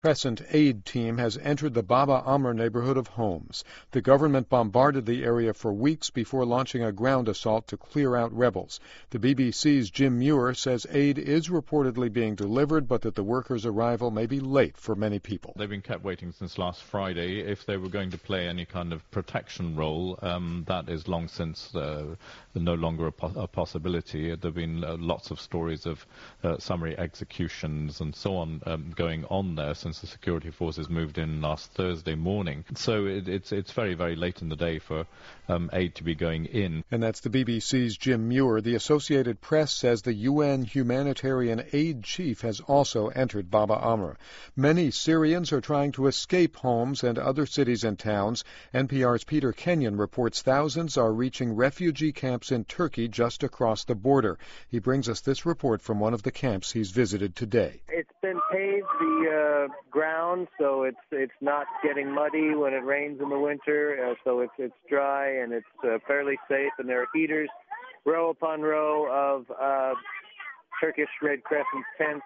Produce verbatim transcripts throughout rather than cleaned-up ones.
Crescent aid team has entered the Baba Amr neighborhood of homes. The government bombarded the area for weeks before launching a ground assault to clear out rebels. The B B C's Jim Muir says aid is reportedly being delivered, but that the workers' arrival may be late for many people. They've been kept waiting since last Friday. If they were going to play any kind of protection role, um, that is long since uh, no longer a, po- a possibility. There have been uh, lots of stories of uh, summary executions and so on um, going on there since the security forces moved in last Thursday morning. So it, it's it's very, very late in the day for um, aid to be going in. And that's the B B C's Jim Muir. The Associated Press says the U N humanitarian aid chief has also entered Baba Amr. Many Syrians are trying to escape Homs and other cities and towns. N P R's Peter Kenyon reports thousands are reaching refugee camps in Turkey just across the border. He brings us this report from one of the camps he's visited today. It's been paved, the uh, ground, so it's it's not getting muddy when it rains in the winter, uh, so it's it's dry and it's uh, fairly safe, and there are heaters, row upon row of uh, Turkish Red Crescent tents,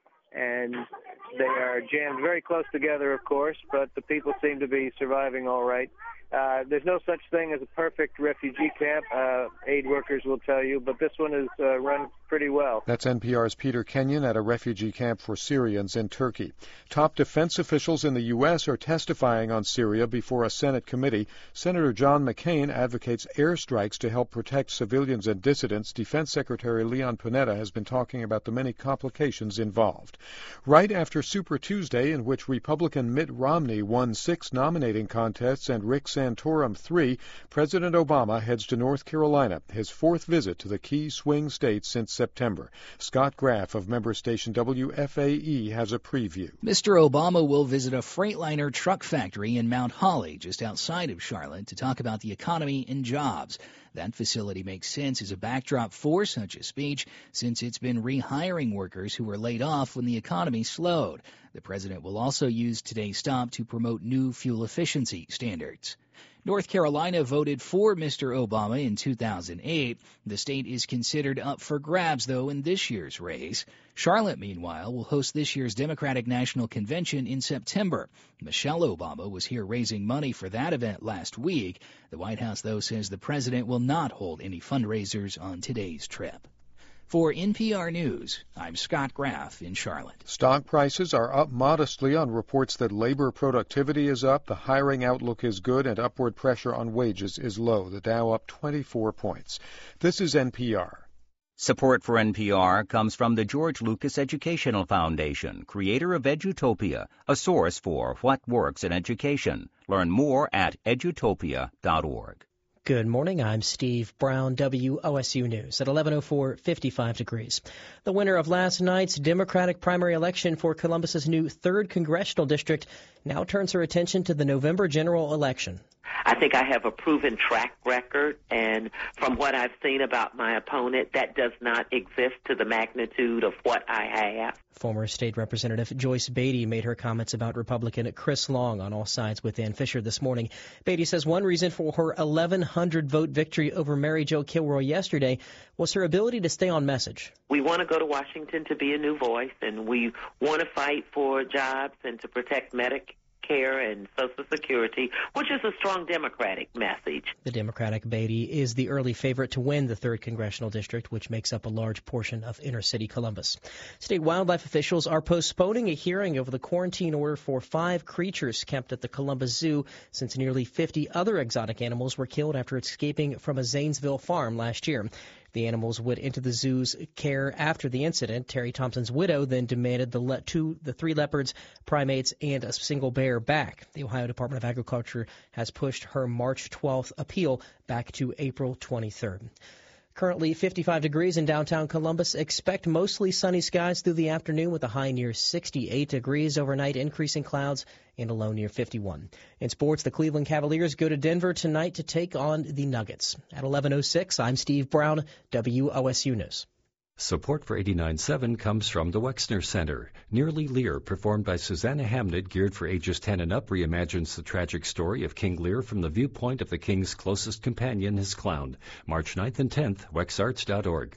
and they are jammed very close together, of course, but the people seem to be surviving all right. Uh, there's no such thing as a perfect refugee camp, uh, aid workers will tell you, but this one is uh, run pretty well. That's N P R's Peter Kenyon at a refugee camp for Syrians in Turkey. Top defense officials in the U S are testifying on Syria before a Senate committee. Senator John McCain advocates airstrikes to help protect civilians and dissidents. Defense Secretary Leon Panetta has been talking about the many complications involved. Right after Super Tuesday, in which Republican Mitt Romney won six nominating contests and Rick Santorum three, President Obama heads to North Carolina, his fourth visit to the key swing state since September. Scott Graff of member station W F A E has a preview. Mister Obama will visit a Freightliner truck factory in Mount Holly, just outside of Charlotte, to talk about the economy and jobs. That facility makes sense as a backdrop for such a speech, since it's been rehiring workers who were laid off when the economy slowed. The president will also use today's stop to promote new fuel efficiency standards. North Carolina voted for Mister Obama in two thousand eight. The state is considered up for grabs, though, in this year's race. Charlotte, meanwhile, will host this year's Democratic National Convention in September. Michelle Obama was here raising money for that event last week. The White House, though, says the president will not hold any fundraisers on today's trip. For N P R News, I'm Scott Graff in Charlotte. Stock prices are up modestly on reports that labor productivity is up, the hiring outlook is good, and upward pressure on wages is low. The Dow up twenty-four points. This is N P R. Support for N P R comes from the George Lucas Educational Foundation, creator of Edutopia, a source for what works in education. Learn more at edutopia dot org. Good morning. I'm Steve Brown, W O S U News. At eleven oh four, fifty-five degrees. The winner of last night's Democratic primary election for Columbus's new third congressional district now turns her attention to the November general election. I think I have a proven track record, and from what I've seen about my opponent, that does not exist to the magnitude of what I have. Former State Representative Joyce Beatty made her comments about Republican Chris Long on All Sides with Dan Fisher this morning. Beatty says one reason for her eleven hundred vote victory over Mary Jo Kilroy yesterday was her ability to stay on message. We want to go to Washington to be a new voice, and we want to fight for jobs and to protect Medicare and Social Security, which is a strong Democratic message. The Democratic Beatty is the early favorite to win the third congressional district, which makes up a large portion of inner-city Columbus. State wildlife officials are postponing a hearing over the quarantine order for five creatures kept at the Columbus Zoo, since nearly fifty other exotic animals were killed after escaping from a Zanesville farm last year. The animals went into the zoo's care after the incident. Terry Thompson's widow then demanded the le- two, the three leopards, primates, and a single bear back. The Ohio Department of Agriculture has pushed her March twelfth appeal back to April twenty-third. Currently fifty-five degrees in downtown Columbus. Expect mostly sunny skies through the afternoon with a high near sixty-eight degrees overnight, increasing clouds, and a low near fifty-one. In sports, the Cleveland Cavaliers go to Denver tonight to take on the Nuggets. At eleven oh six, I'm Steve Brown, W O S U News. Support for eighty-nine point seven comes from the Wexner Center. Nearly Lear, performed by Susanna Hamnett, geared for ages ten and up, reimagines the tragic story of King Lear from the viewpoint of the king's closest companion, his clown. March ninth and tenth, wexarts dot org.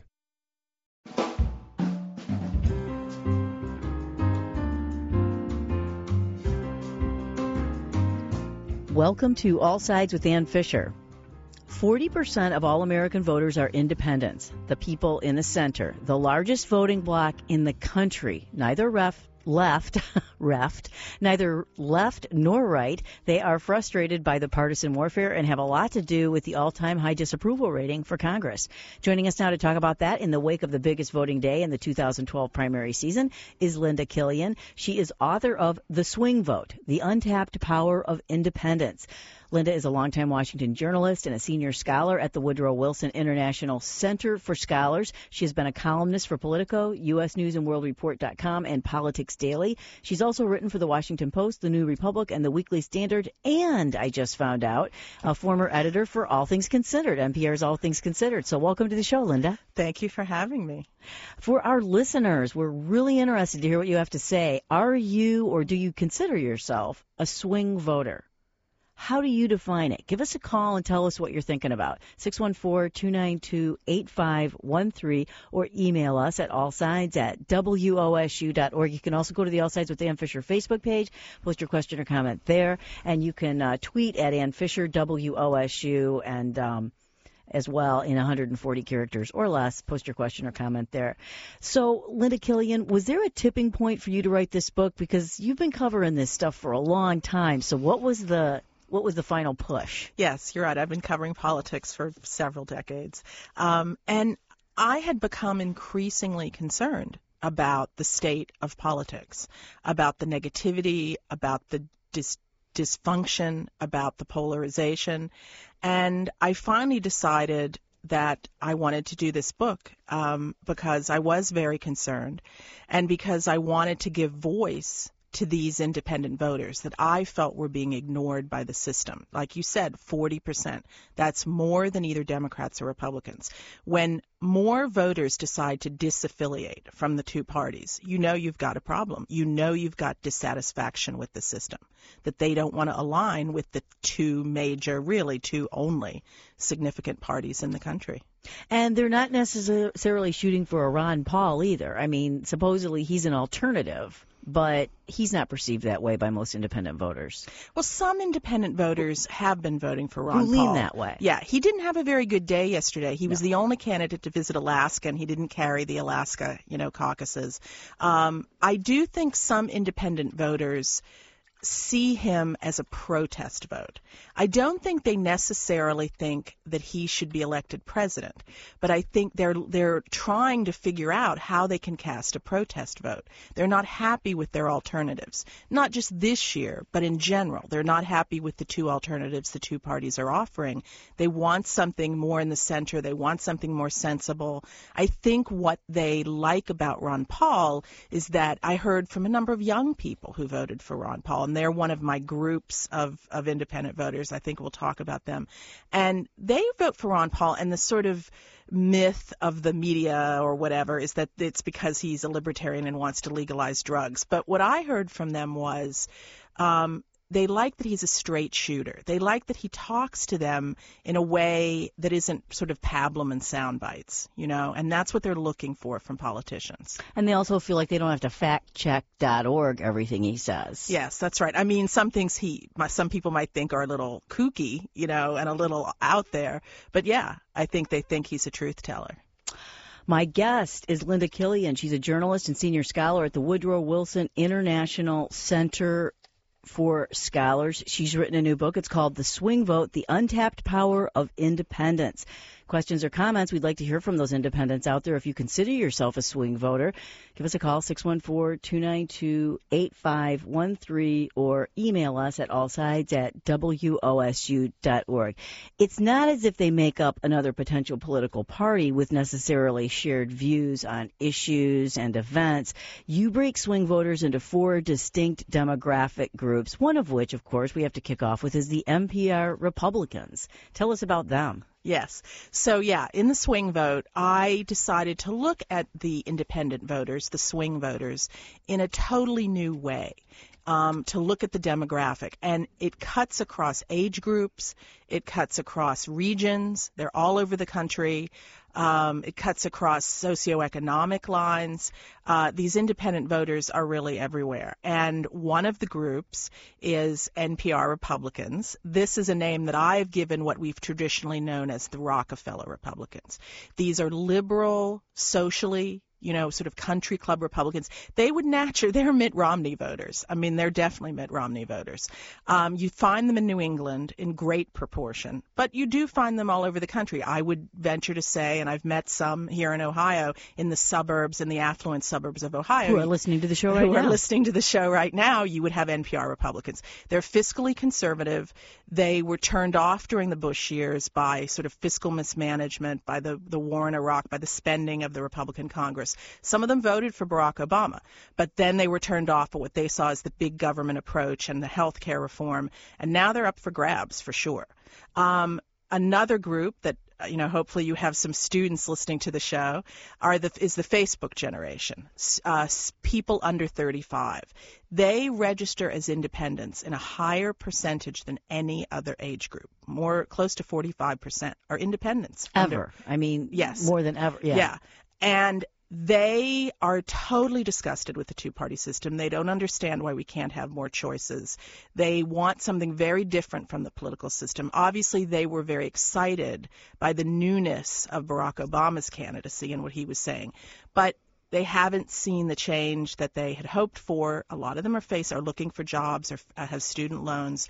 Welcome to All Sides with Ann Fisher. forty percent of all American voters are independents, the people in the center, the largest voting bloc in the country, neither ref, left, reft, neither left nor right. They are frustrated by the partisan warfare and have a lot to do with the all-time high disapproval rating for Congress. Joining us now to talk about that in the wake of the biggest voting day in the two thousand twelve primary season is Linda Killian. She is author of The Swing Vote, The Untapped Power of Independence. Linda is a longtime Washington journalist and a senior scholar at the Woodrow Wilson International Center for Scholars. She has been a columnist for Politico, U S News and World Report dot com, and Politics Daily. She's also written for the Washington Post, the New Republic, and the Weekly Standard, and I just found out, a former editor for All Things Considered, N P R's All Things Considered. So welcome to the show, Linda. Thank you for having me. For our listeners, we're really interested to hear what you have to say. Are you, or do you consider yourself, a swing voter? How do you define it? Give us a call and tell us what you're thinking about. six one four, two nine two, eight five one three or email us at allsides at W O S U dot org. You can also go to the All Sides with Ann Fisher Facebook page, post your question or comment there, and you can uh, tweet at Ann Fisher, W O S U, and um, as well in one hundred forty characters or less. Post your question or comment there. So, Linda Killian, was there a tipping point for you to write this book? Because you've been covering this stuff for a long time. So what was the What was the final push? Yes, you're right. I've been covering politics for several decades. Um, and I had become increasingly concerned about the state of politics, about the negativity, about the dis- dysfunction, about the polarization. And I finally decided that I wanted to do this book um, because I was very concerned and because I wanted to give voice to these independent voters that I felt were being ignored by the system. Like you said, forty percent. That's more than either Democrats or Republicans. When more voters decide to disaffiliate from the two parties, you know you've got a problem. You know you've got dissatisfaction with the system, that they don't want to align with the two major, really two only significant parties in the country. And they're not necessarily shooting for a Ron Paul either. I mean, supposedly he's an alternative, but he's not perceived that way by most independent voters. Well, some independent voters have been voting for Ron Who lean Paul. that way. Yeah, he didn't have a very good day yesterday. He no. was the only candidate to visit Alaska, and he didn't carry the Alaska, you know, caucuses. Um, I do think some independent voters see him as a protest vote. I don't think they necessarily think that he should be elected president, but I think they're they're trying to figure out how they can cast a protest vote. They're not happy with their alternatives, not just this year, but in general. They're not happy with the two alternatives the two parties are offering. They want something more in the center. They want something more sensible. I think what they like about Ron Paul is that I heard from a number of young people who voted for Ron Paul, and they're one of my groups of, of independent voters. I think we'll talk about them. And they vote for Ron Paul, and the sort of myth of the media or whatever is that it's because he's a libertarian and wants to legalize drugs. But what I heard from them was um, they like that he's a straight shooter. They like that he talks to them in a way that isn't sort of pablum and sound bites, you know, and that's what they're looking for from politicians. And they also feel like they don't have to fact check dot org everything he says. Yes, that's right. I mean, some things he, some people might think are a little kooky, you know, and a little out there. But yeah, I think they think he's a truth teller. My guest is Linda Killian. She's a journalist and senior scholar at the Woodrow Wilson International Center for Scholars. She's written a new book. It's called The Swing Vote, The Untapped Power of Independence. Questions or comments, we'd like to hear from those independents out there. If you consider yourself a swing voter, give us a call, six one four, two nine two, eight five one three, or email us at allsides at W O S U dot org. It's not as if they make up another potential political party with necessarily shared views on issues and events. You break swing voters into four distinct demographic groups, one of which, of course, we have to kick off with is the N P R Republicans. Tell us about them. Yes. So, yeah, in the swing vote, I decided to look at the independent voters, the swing voters, in a totally new way. um, to look at the demographic. And it cuts across age groups. It cuts across regions. They're all over the country. Um, it cuts across socioeconomic lines. Uh, these independent voters are really everywhere. And one of the groups is N P R Republicans. This is a name that I've given what we've traditionally known as the Rockefeller Republicans. These are liberal, socially, you know, sort of country club Republicans. They would naturally, they're Mitt Romney voters. I mean, they're definitely Mitt Romney voters. Um, you find them in New England in great proportion, but you do find them all over the country. I would venture to say, and I've met some here in Ohio, in the suburbs, in the affluent suburbs of Ohio. Who are listening to the show right who now. Who are listening to the show right now, you would have N P R Republicans. They're fiscally conservative. They were turned off during the Bush years by sort of fiscal mismanagement, by the, the war in Iraq, by the spending of the Republican Congress. Some of them voted for Barack Obama, but then they were turned off at what they saw as the big government approach and the health care reform, and now they're up for grabs for sure. Um, another group that, you know, hopefully you have some students listening to the show, are the, is the Facebook generation, uh, people under thirty-five. They register as independents in a higher percentage than any other age group. More, close to forty-five percent are independents. Ever. Under, I mean, yes. more than ever. Yeah. Yeah. And they are totally disgusted with the two-party system. They don't understand why we can't have more choices. They want something very different from the political system. Obviously, they were very excited by the newness of Barack Obama's candidacy and what he was saying. But they haven't seen the change that they had hoped for. A lot of them are face are looking for jobs or have student loans.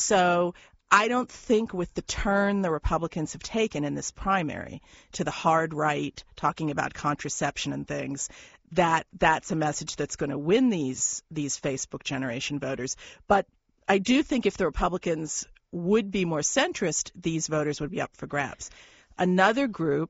So I don't think with the turn the Republicans have taken in this primary to the hard right, talking about contraception and things, that that's a message that's going to win these these Facebook generation voters. But I do think if the Republicans would be more centrist, these voters would be up for grabs. Another group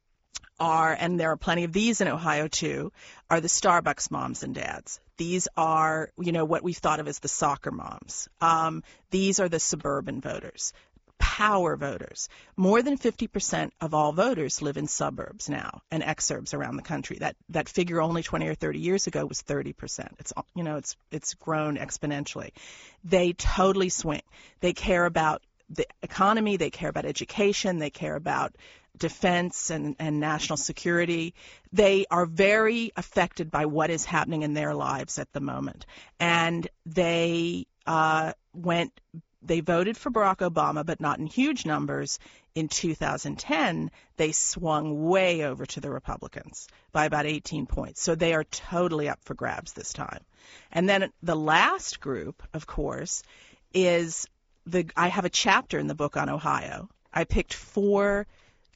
are, and there are plenty of these in Ohio too, are the Starbucks moms and dads. These are, you know, what we thought of as the soccer moms. Um, these are the suburban voters, power voters. More than fifty percent of all voters live in suburbs now and exurbs around the country. That that figure only twenty or thirty years ago was thirty percent. It's, you know, it's it's grown exponentially. They totally swing. They care about the economy. They care about education. They care about defense and, and national security. They are very affected by what is happening in their lives at the moment. And they uh, went, they voted for Barack Obama, but not in huge numbers. In two thousand ten, they swung way over to the Republicans by about eighteen points. So they are totally up for grabs this time. And then the last group, of course, is the, I have a chapter in the book on Ohio. I picked four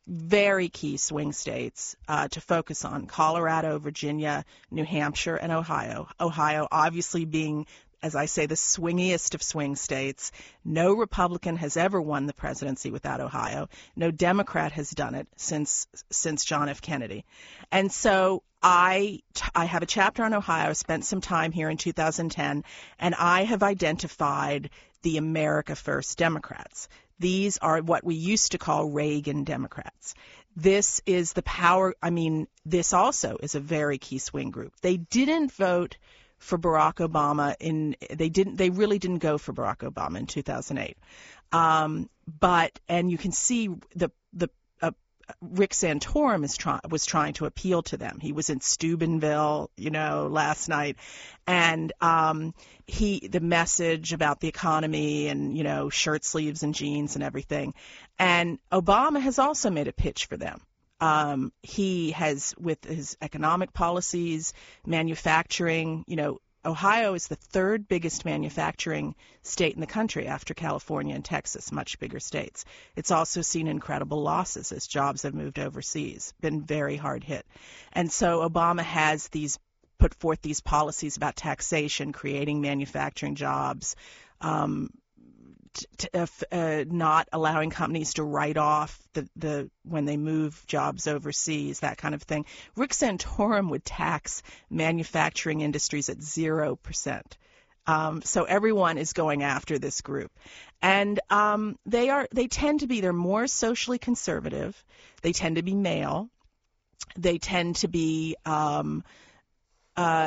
very key swing states uh, to focus on: Colorado, Virginia, New Hampshire, and Ohio. Ohio obviously being, as I say, the swingiest of swing states. No Republican has ever won the presidency without Ohio. No Democrat has done it since since John F. Kennedy. And so I, I have a chapter on Ohio. I spent some time here in two thousand ten, and I have identified the America First Democrats. These are what we used to call Reagan Democrats. This is the power. I mean, this also is a very key swing group. They didn't vote for Barack Obama in. They didn't. They really didn't go for Barack Obama in two thousand eight. Um, but and you can see the the. Uh, Rick Santorum is try, was trying to appeal to them. He was in Steubenville, you know, last night, and um, he the message about the economy and, you know, shirt sleeves and jeans and everything. And Obama has also made a pitch for them. Um, he has, with his economic policies, manufacturing, you know, Ohio is the third biggest manufacturing state in the country after California and Texas, much bigger states. It's also seen incredible losses as jobs have moved overseas, been very hard hit. And so Obama has these put forth these policies about taxation, creating manufacturing jobs, um, t- uh, uh, not allowing companies to write off the, the when they move jobs overseas, that kind of thing. Rick Santorum would tax manufacturing industries at zero percent. Um, so everyone is going after this group, and um, they are they tend to be they're more socially conservative. They tend to be male. They tend to be um, uh,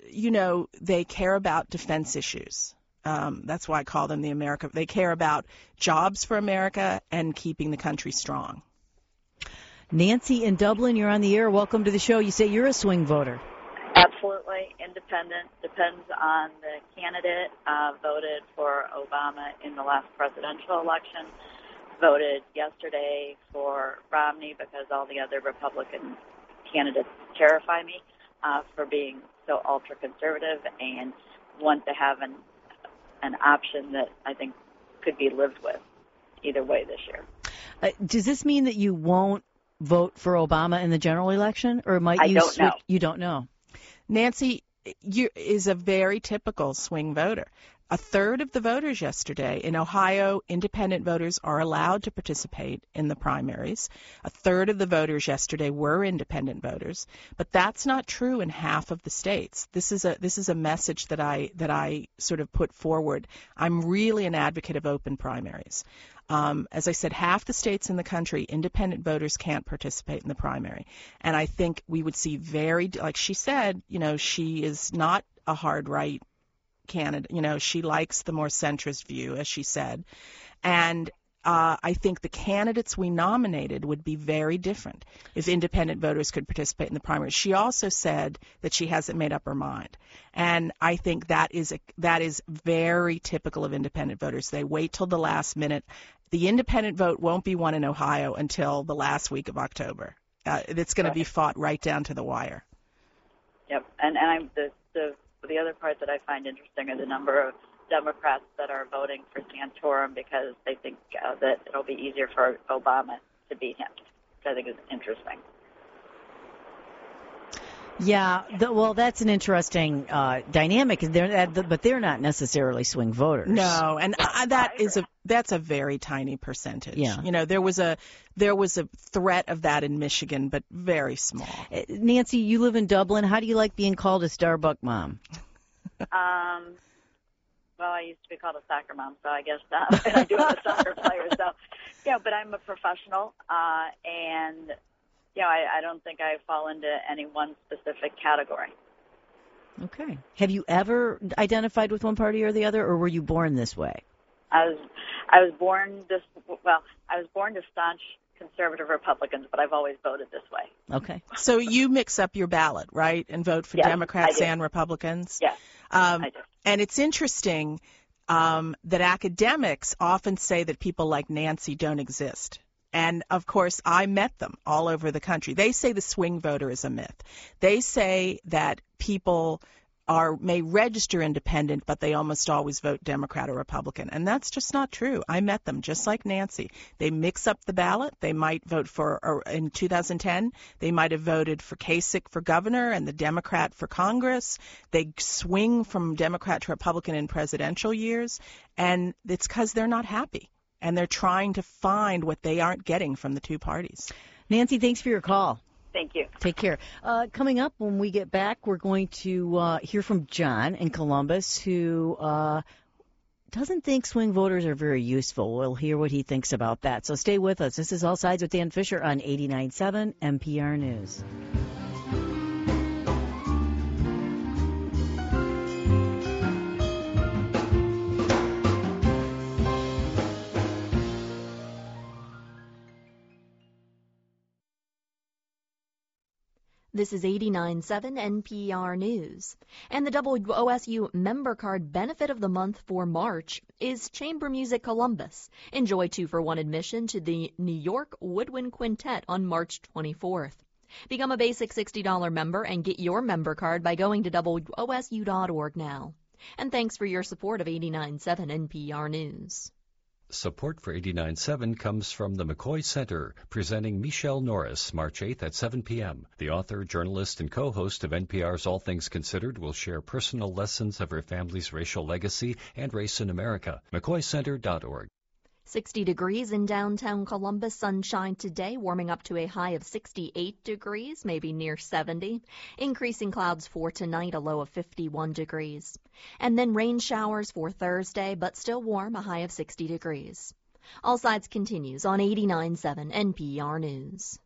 you know, they care about defense issues. Um, that's why I call them the America. They care about jobs for America and keeping the country strong. Nancy in Dublin, you're on the air. Welcome to the show. You say you're a swing voter. Absolutely independent. Depends on the candidate. Uh, voted for Obama in the last presidential election. Voted yesterday for Romney because all the other Republican candidates terrify me uh, for being so ultra-conservative, and want to have an an option that I think could be lived with either way this year. Uh, does this mean that you won't vote for Obama in the general election, or might I you don't switch? know. You don't know. Nancy you, is a very typical swing voter. A third of the voters yesterday in Ohio, independent voters are allowed to participate in the primaries. A third of the voters yesterday were independent voters, but that's not true in half of the states. This is a this is a message that I that I sort of put forward. I'm really an advocate of open primaries. Um, as I said, half the states in the country, independent voters can't participate in the primary. And I think we would see very, like she said, you know, she is not a hard right candidate. You know, she likes the more centrist view, as she said. And uh, I think the candidates we nominated would be very different if independent voters could participate in the primary. She also said that she hasn't made up her mind. And I think that is a, that is very typical of independent voters. They wait till the last minute. The independent vote won't be won in Ohio until the last week of October. Uh, it's going to be fought right down to the wire. Yep, and and I'm the the the other part that I find interesting are the number of Democrats that are voting for Santorum because they think uh, that it'll be easier for Obama to beat him, which I think is interesting. Yeah, the, well, that's an interesting uh, dynamic. They're, but they're not necessarily swing voters. No, and uh, that is a that's a very tiny percentage. Yeah. You know, there was a there was a threat of that in Michigan, but very small. Uh, Nancy, you live in Dublin. How do you like being called a Starbuck mom? um, well, I used to be called a soccer mom, so I guess uh, and I do have a soccer player. So, yeah, but I'm a professional, uh, and. You know, I, I don't think I fall into any one specific category. Okay. Have you ever identified with one party or the other, or were you born this way? I was, I was born this. Well, I was born to staunch conservative Republicans, but I've always voted this way. Okay. So you mix up your ballot, right, and vote for yes, Democrats and Republicans? Yes, um, I do. And it's interesting um, that academics often say that people like Nancy don't exist. And, of course, I met them all over the country. They say the swing voter is a myth. They say that people are may register independent, but they almost always vote Democrat or Republican. And that's just not true. I met them just like Nancy. They mix up the ballot. They might vote for, or in two thousand ten, they might have voted for Kasich for governor and the Democrat for Congress. They swing from Democrat to Republican in presidential years. And it's because they're not happy. And they're trying to find what they aren't getting from the two parties. Nancy, thanks for your call. Thank you. Take care. Uh, coming up when we get back, we're going to uh, hear from John in Columbus, who uh, doesn't think swing voters are very useful. We'll hear what he thinks about that. So stay with us. This is All Sides with Dan Fisher on eighty-nine point seven N P R News. This is eighty-nine point seven N P R News. And the W O S U member card benefit of the month for March is Chamber Music Columbus. Enjoy two-for-one admission to the New York Woodwind Quintet on March twenty-fourth. Become a basic sixty dollars member and get your member card by going to W O S U dot org now. And thanks for your support of eighty-nine point seven N P R News. Support for eighty-nine point seven comes from the McCoy Center, presenting Michelle Norris, March eighth at seven p.m. The author, journalist, and co-host of N P R's All Things Considered will share personal lessons of her family's racial legacy and race in America. McCoy Center dot org. sixty degrees in downtown Columbus, sunshine today, warming up to a high of sixty-eight degrees, maybe near seventy. Increasing clouds for tonight, a low of fifty-one degrees. And then rain showers for Thursday, but still warm, a high of sixty degrees. All Sides continues on eighty-nine point seven N P R News.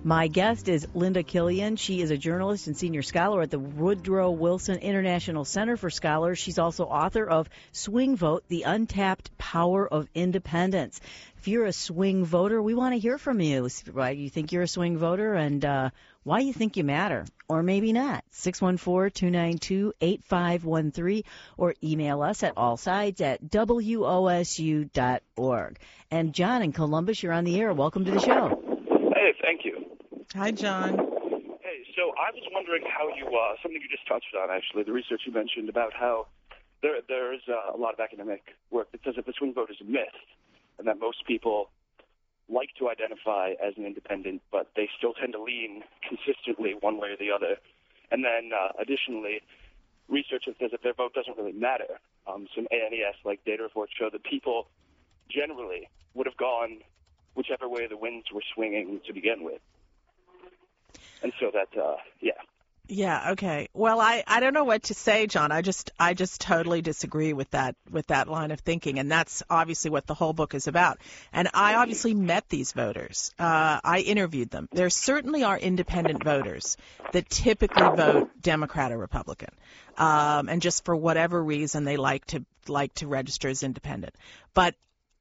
My guest is Linda Killian. She is a journalist and senior scholar at the Woodrow Wilson International Center for Scholars. She's also author of Swing Vote, The Untapped Power of Independence. If you're a swing voter, we want to hear from you. Why you think you're a swing voter and uh, why you think you matter, or maybe not. six one four, two nine two, eight five one three or email us at allsides at W O S U dot org. And John in Columbus, you're on the air. Welcome to the show. Hey, thank you. Hi, John. Hey, so I was wondering how you, uh, something you just touched on, actually, the research you mentioned about how there there's uh, a lot of academic work that says that the swing vote is a myth and that most people like to identify as an independent, but they still tend to lean consistently one way or the other. And then, uh, additionally, research that says that their vote doesn't really matter. Um, some A N E S-like data reports show that people generally would have gone whichever way the winds were swinging to begin with. And so that, uh, yeah. Yeah, okay. Well, I, I don't know what to say, John. I just I just totally disagree with that with that line of thinking, and that's obviously what the whole book is about. And I obviously met these voters. Uh, I interviewed them. There certainly are independent voters that typically vote Democrat or Republican, um, and just for whatever reason they like to like to register as independent. But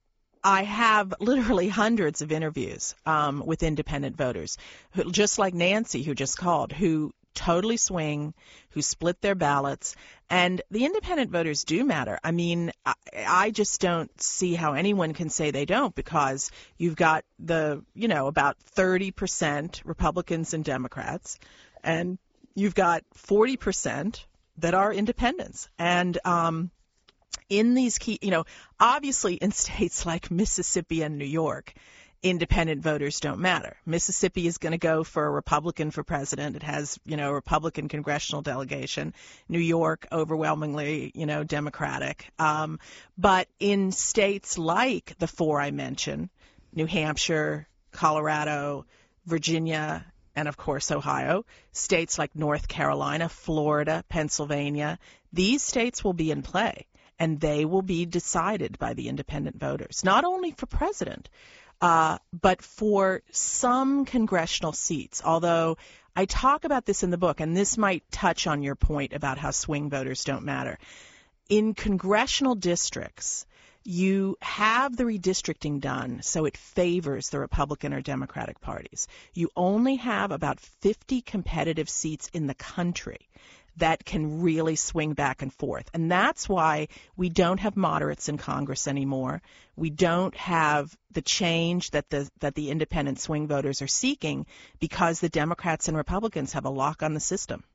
I have literally hundreds of interviews um, with independent voters, who, just like Nancy, who just called, who totally swing, who split their ballots. And the independent voters do matter. I mean, I, I just don't see how anyone can say they don't, because you've got the, you know, about thirty percent Republicans and Democrats, and you've got forty percent that are independents. And um, in these key, you know, obviously in states like Mississippi and New York, independent voters don't matter. Mississippi is going to go for a Republican for president. It has, you know, a Republican congressional delegation. New York, overwhelmingly, you know, Democratic. Um, but in states like the four I mentioned, New Hampshire, Colorado, Virginia, and of course Ohio, states like North Carolina, Florida, Pennsylvania, these states will be in play, and they will be decided by the independent voters, not only for president, Uh, but for some congressional seats, although I talk about this in the book, and this might touch on your point about how swing voters don't matter. In congressional districts, you have the redistricting done so it favors the Republican or Democratic parties. You only have about fifty competitive seats in the country that can really swing back and forth. And that's why we don't have moderates in Congress anymore. We don't have the change that the that the independent swing voters are seeking, because the Democrats and Republicans have a lock on the system.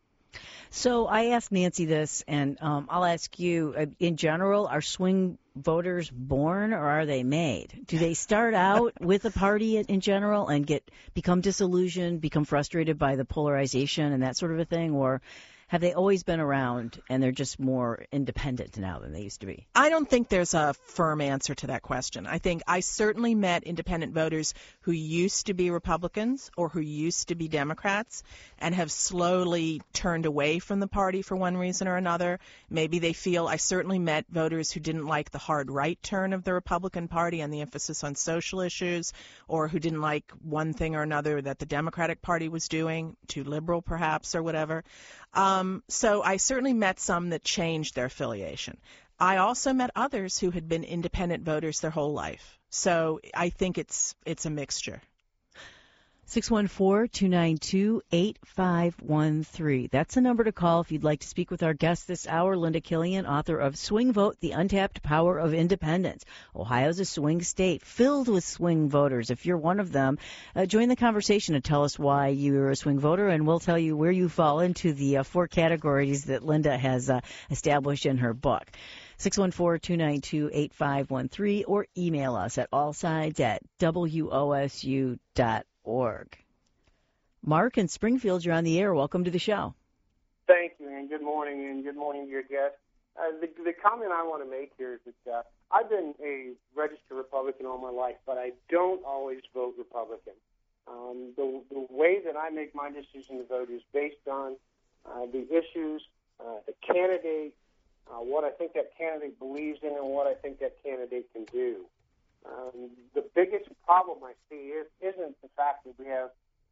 So I asked Nancy this, and um, I'll ask you, uh, in general, are swing voters born or are they made? Do they start out with a party in general and get become disillusioned, become frustrated by the polarization and that sort of a thing, or have they always been around and they're just more independent now than they used to be? I don't think there's a firm answer to that question. I think I certainly met independent voters who used to be Republicans or who used to be Democrats and have slowly turned away from the party for one reason or another. Maybe they feel, I certainly met voters who didn't like the hard right turn of the Republican Party and the emphasis on social issues, or who didn't like one thing or another that the Democratic Party was doing, too liberal perhaps or whatever. Um, so I certainly met some that changed their affiliation. I also met others who had been independent voters their whole life. So I think it's it's a mixture. six one four, two nine two, eight five one three. That's the number to call if you'd like to speak with our guest this hour, Linda Killian, author of Swing Vote, The Untapped Power of Independence. Ohio's a swing state filled with swing voters. If you're one of them, uh, join the conversation and tell us why you're a swing voter, and we'll tell you where you fall into the uh, four categories that Linda has uh, established in her book. six one four, two nine two, eight five one three or email us at allsides at W O S U dot org. Mark in Springfield, you're on the air. Welcome to the show. Thank you, and good morning, and good morning to your guest. Uh, the, the comment I want to make here is that uh, I've been a registered Republican all my life, but I don't always vote Republican. Um, the, the way that I make my decision to vote is based on uh, the issues, uh, the candidate, uh, what I think that candidate believes in, and what I think that candidate can do. Um, the biggest problem I see is, isn't the fact that we have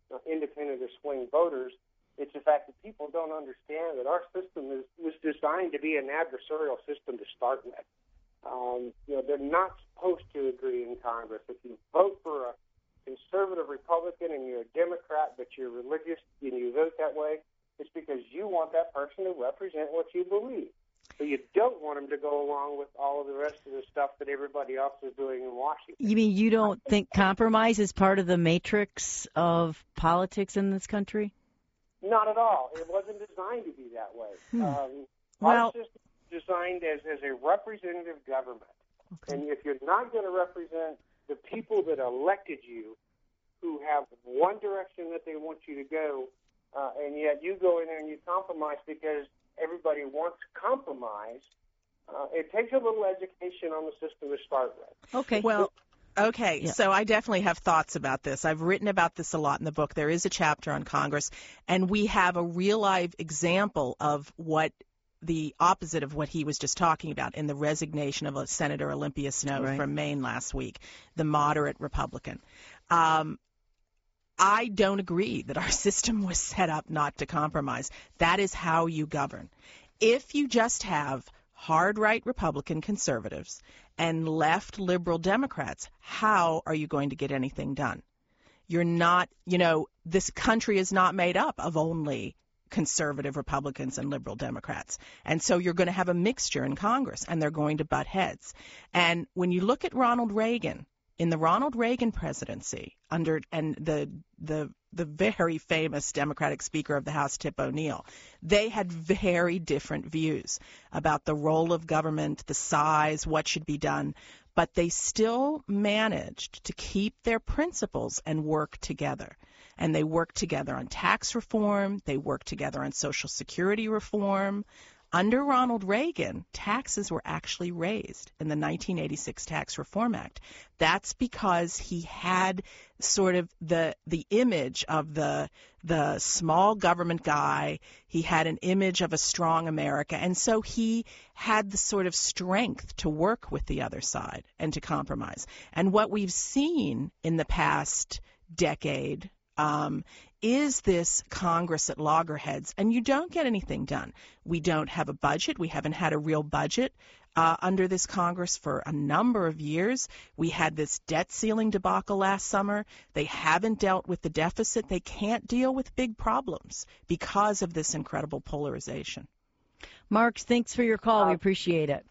uh, independent or swing voters. It's the fact that people don't understand that our system is was designed to be an adversarial system to start with. Um, you know, they're not supposed to agree in Congress. If you vote for a conservative Republican and you're a Democrat, but you're religious and you vote that way, it's because you want that person to represent what you believe. So you don't want them to go along with all of the rest of the stuff that everybody else is doing in Washington. You mean you don't think compromise is part of the matrix of politics in this country? Not at all. It wasn't designed to be that way. Hmm. Um, Well, our system is designed as, as a representative government. Okay. And if you're not going to represent the people that elected you, who have one direction that they want you to go, uh, and yet you go in there and you compromise because everybody wants compromise, uh, it takes a little education on the system to start with. Okay. Well, okay, Yeah. so I definitely have thoughts about this. I've written about this a lot in the book. There is a chapter on Congress, and we have a real live example of what the opposite of what he was just talking about in the resignation of Senator Olympia Snowe Right. from Maine last week, the moderate Republican. Um, I don't agree that our system was set up not to compromise. That is how you govern. If you just have hard right Republican conservatives and left liberal Democrats, how are you going to get anything done? You're not, you know, this country is not made up of only conservative Republicans and liberal Democrats. And so you're going to have a mixture in Congress, and they're going to butt heads. And when you look at Ronald Reagan, in the Ronald Reagan presidency, under and the the the very famous Democratic Speaker of the House, Tip O'Neill, they had very different views about the role of government, the size, what should be done, but they still managed to keep their principles and work together. And they worked together on tax reform, they worked together on Social Security reform. Under Ronald Reagan, taxes were actually raised in the nineteen eighty-six Tax Reform Act. That's because he had sort of the the image of the the small government guy. He had an image of a strong America, and so he had the sort of strength to work with the other side and to compromise. And what we've seen in the past decade um, is this Congress at loggerheads, and you don't get anything done. We don't have a budget. We haven't had a real budget uh, under this Congress for a number of years. We had this debt ceiling debacle last summer. They haven't dealt with the deficit. They can't deal with big problems because of this incredible polarization. Mark, thanks for your call. We appreciate it.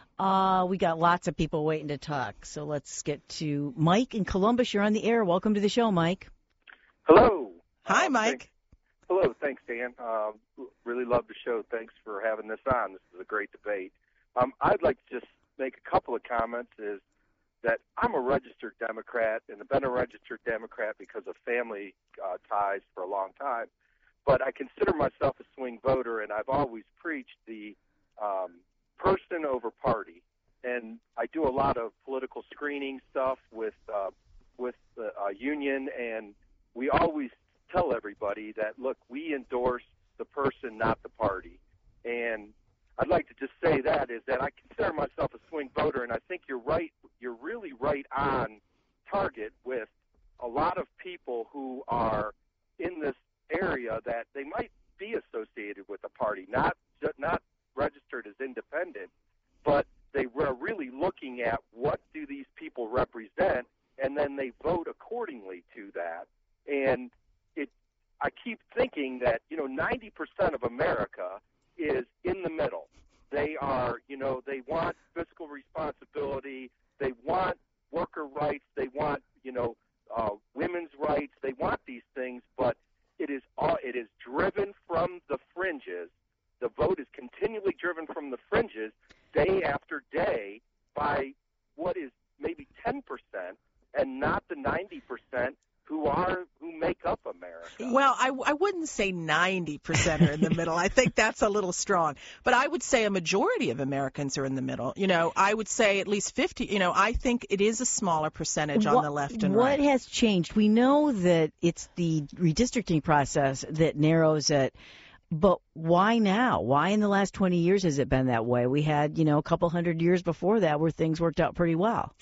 Uh, we got lots of people waiting to talk, so let's get to Mike in Columbus. You're on the air. Welcome to the show, Mike. Hello. Hi, uh, Mike. Thanks. Hello. Thanks, Dan. Uh, really love the show. Thanks for having this on. This is a great debate. Um, I'd like to just make a couple of comments. Is that I'm a registered Democrat, and I've been a registered Democrat because of family uh, ties for a long time. But I consider myself a swing voter, and I've always preached the um, person over party. And I do a lot of political screening stuff with uh, with the uh, union, and we always tell everybody that, look, we endorse the person, not the party. And I'd like to just say that is that I consider myself a swing voter, and I think you're right. You're really right on target with a lot of people who are in this area that they might be associated with a party, not not registered as independent, but they were really looking at what do these people represent, and then they vote accordingly to that. And it, I keep thinking that, you know, ninety percent of America is in the middle. They are, you know, they want fiscal responsibility. They want worker rights. They want, you know, uh, women's rights. They want these things, but it is all, it is driven from the fringes. The vote is continually driven from the fringes day after day by what is maybe ten percent and not the ninety percent who are who make up America. Well, I, I wouldn't say ninety percent are in the middle. I think that's a little strong. But I would say a majority of Americans are in the middle. You know, I would say at least fifty. You know, I think it is a smaller percentage what, on the left and what right. What has changed? We know that it's the redistricting process that narrows it. But why now? Why in the last twenty years has it been that way? We had, you know, a couple hundred years before that where things worked out pretty well.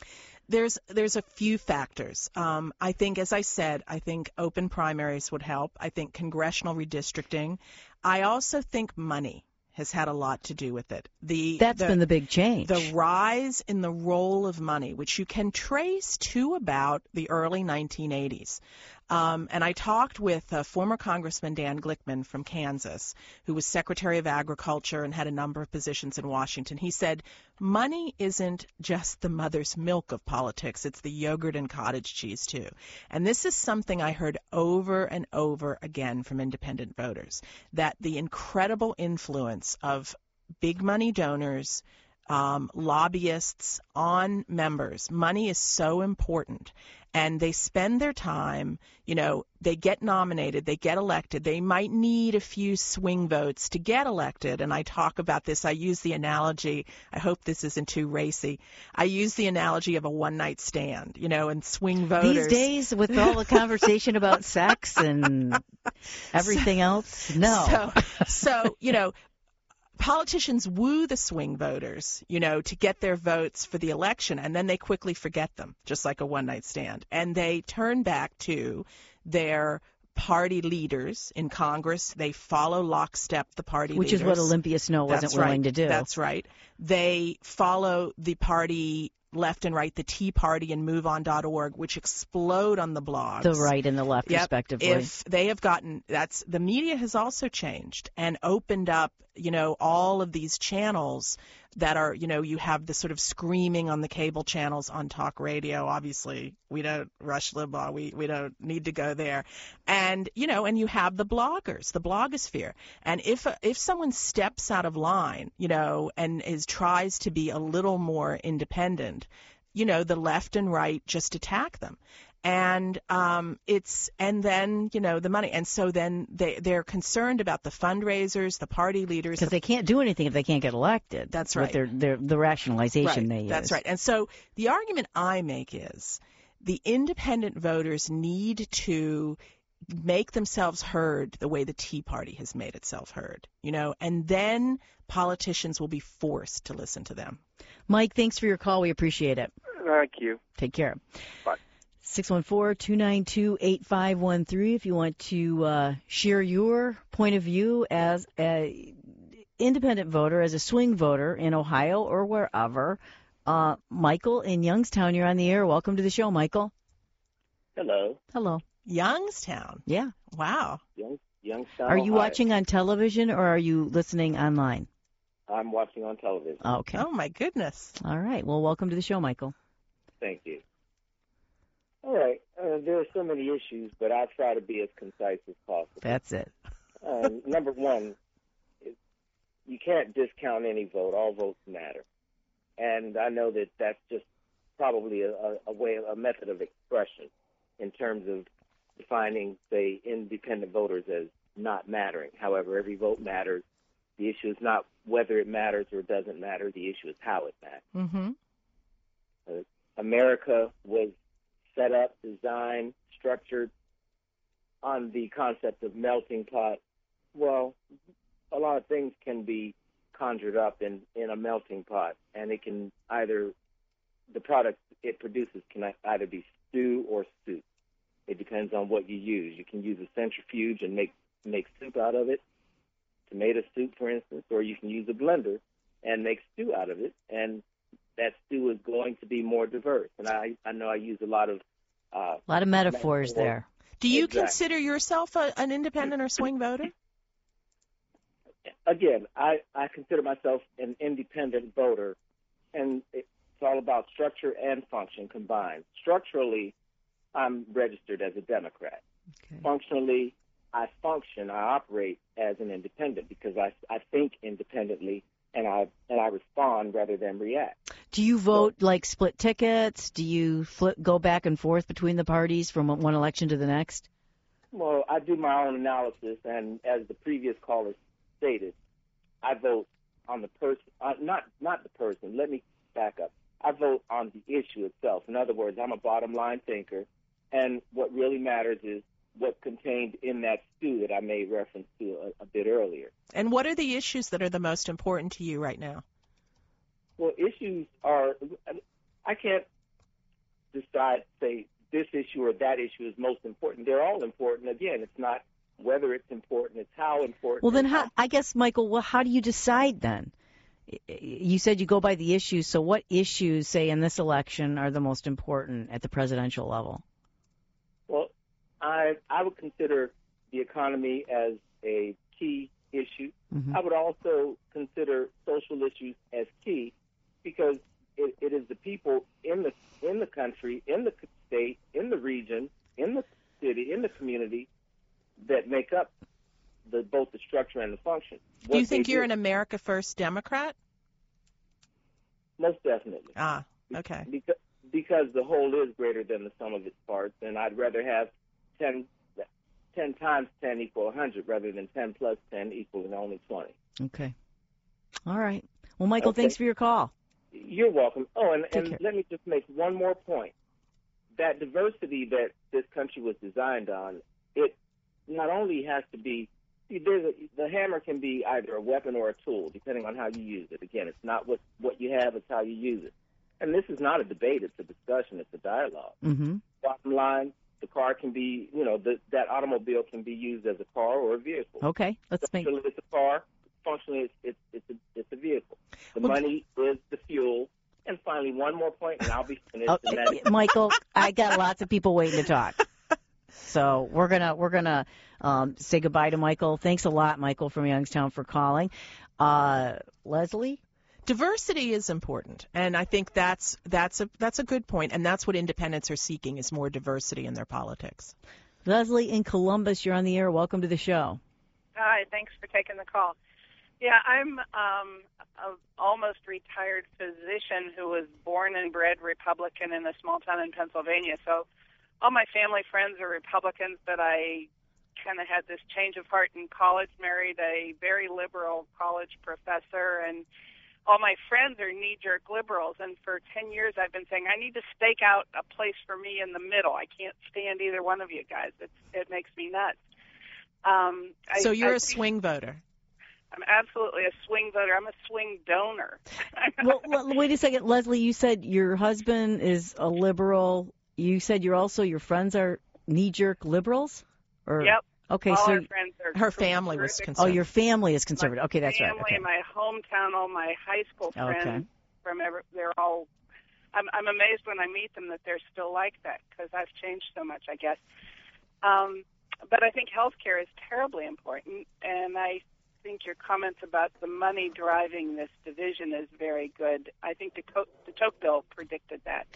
There's there's a few factors. Um, I think, as I said, I think open primaries would help. I think congressional redistricting. I also think money has had a lot to do with it. The That's the, been the big change. The rise in the role of money, which you can trace to about the early nineteen eighties. Um, and I talked with uh, former Congressman Dan Glickman from Kansas, who was Secretary of Agriculture and had a number of positions in Washington. He said, money isn't just the mother's milk of politics, it's the yogurt and cottage cheese, too. And this is something I heard over and over again from independent voters, that the incredible influence of big money donors, um, lobbyists on members, money is so important. And they spend their time, you know, they get nominated, they get elected. They might need a few swing votes to get elected. And I talk about this. I use the analogy. I hope this isn't too racy. I use the analogy of a one-night stand, you know, and swing voters. These days, with all the conversation about sex and everything so, else, no. So, so, you know, politicians woo the swing voters, you know, to get their votes for the election, and then they quickly forget them, just like a one-night stand. And they turn back to their party leaders in Congress. They follow lockstep the party Which leaders. is what Olympia Snowe wasn't That's willing right. to do. That's right. They follow the party left and right, the Tea Party and move on dot org, which explode on the blogs. The right and the left, yep. respectively. If they have gotten, that's, the media has also changed and opened up, you know, all of these channels that are, you know, you have the sort of screaming on the cable channels on talk radio. Obviously, we don't Rush Limbaugh. We, we don't need to go there. And, you know, and you have the bloggers, the blogosphere. And if, if someone steps out of line, you know, and is, tries to be a little more independent, you know, the left and right just attack them. And um, it's and then, you know, the money. And so then they, they're concerned about the fundraisers, the party leaders. Because they can't do anything if they can't get elected. That's with right. Their, their, the rationalization right. they use. That's right. And so the argument I make is the independent voters need to make themselves heard the way the Tea Party has made itself heard, you know, and then politicians will be forced to listen to them. Mike, thanks for your call. We appreciate it. Thank you. Take care. Bye. six one four, two nine two, eight five one three if you want to uh, share your point of view as an independent voter, as a swing voter in Ohio or wherever. Uh, Michael in Youngstown, you're on the air. Welcome to the show, Michael. Hello. Hello. Youngstown. Yeah. Wow. Young, Youngstown. Are you Ohio. watching on television or are you listening online? I'm watching on television. Okay. Oh, my goodness. All right. Well, welcome to the show, Michael. Thank you. All right. Uh, there are so many issues, but I'll try to be as concise as possible. That's it. uh, number one, you can't discount any vote. All votes matter. And I know that that's just probably a, a way, a method of expression in terms of defining, say, independent voters as not mattering. However, every vote matters. The issue is not whether it matters or doesn't matter. The issue is how it matters. Mm-hmm. Uh, America was set up, designed, structured on the concept of melting pot. Well, a lot of things can be conjured up in, in a melting pot, and it can either, the product it produces can either be stew or soup. It depends on what you use. You can use a centrifuge and make, make soup out of it, tomato soup, for instance, or you can use a blender and make stew out of it, and that stew is going to be more diverse. And I, I know I use a lot of uh, a lot of metaphors metaphor. there. Do you Exactly. consider yourself a, an independent or swing voter? Again, I, I consider myself an independent voter, and it's all about structure and function combined. Structurally, I'm registered as a Democrat. Okay. Functionally, I function, I operate as an independent because I, I think independently and I and I respond rather than react. Do you vote so, like split tickets? Do you flip, go back and forth between the parties from one election to the next? Well, I do my own analysis, and as the previous caller stated, I vote on the person, uh, not not the person. Let me back up. I vote on the issue itself. In other words, I'm a bottom line thinker, and what really matters is what's contained in that stew that I made reference to a, a bit earlier. And what are the issues that are the most important to you right now? Well, issues are, I can't decide, say, this issue or that issue is most important. They're all important. Again, it's not whether it's important, it's how important. Well, then, how, I guess, Michael, well, how do you decide then? You said you go by the issues, so what issues, say, in this election are the most important at the presidential level? Well, I I would consider the economy as a key issue. Mm-hmm. I would also consider social issues as key because it, it is the people in the in the country, in the state, in the region, in the city, in the community that make up the both the structure and the function. What do you think you're do, an America First Democrat? Most definitely. Ah, okay. Because, because the whole is greater than the sum of its parts, and I'd rather have ten, ten times ten equal one hundred rather than ten plus ten equaling only twenty. Okay. All right. Well, Michael, okay. Thanks for your call. You're welcome. Oh, and, Take and care. let me just make one more point. That diversity that this country was designed on, it not only has to be, see, there's a, the hammer can be either a weapon or a tool, depending on how you use it. Again, it's not what, what you have, it's how you use it. And this is not a debate, it's a discussion, it's a dialogue. Mm-hmm. Bottom line, the car can be, you know, the, that automobile can be used as a car or a vehicle. Okay, let's make... Functionally, it's a car. Functionally, it's, it's, it's, a, it's a vehicle. The well, money is the fuel. And finally, one more point, and I'll be finished. Oh, and that is- Michael, I got lots of people waiting to talk. So we're gonna we're gonna um, say goodbye to Michael. Thanks a lot, Michael from Youngstown, for calling. Uh, Leslie, diversity is important, and I think that's that's a that's a good point, and that's what independents are seeking is more diversity in their politics. Leslie in Columbus, you're on the air. Welcome to the show. Hi, thanks for taking the call. Yeah, I'm um, an almost retired physician who was born and bred Republican in a small town in Pennsylvania. So all my family friends are Republicans, but I kind of had this change of heart in college, married a very liberal college professor, and all my friends are knee-jerk liberals. And for ten years I've been saying, I need to stake out a place for me in the middle. I can't stand either one of you guys. It's, it makes me nuts. Um, so I, you're I a swing voter. I'm absolutely a swing voter. I'm a swing donor. well, well, wait a second, Leslie. You said your husband is a liberal. You said you're also your friends are knee-jerk liberals. Or yep. Okay, all so our friends are her family was terrific. conservative. Oh, your family is conservative. My okay, that's family, right. Okay. My hometown, all my high school friends okay. from ever, they're all. I'm, I'm amazed when I meet them that they're still like that because I've changed so much, I guess. Um, but I think healthcare is terribly important, and I. I think your comments about the money driving this division is very good. I think de, Co- de Tocqueville predicted that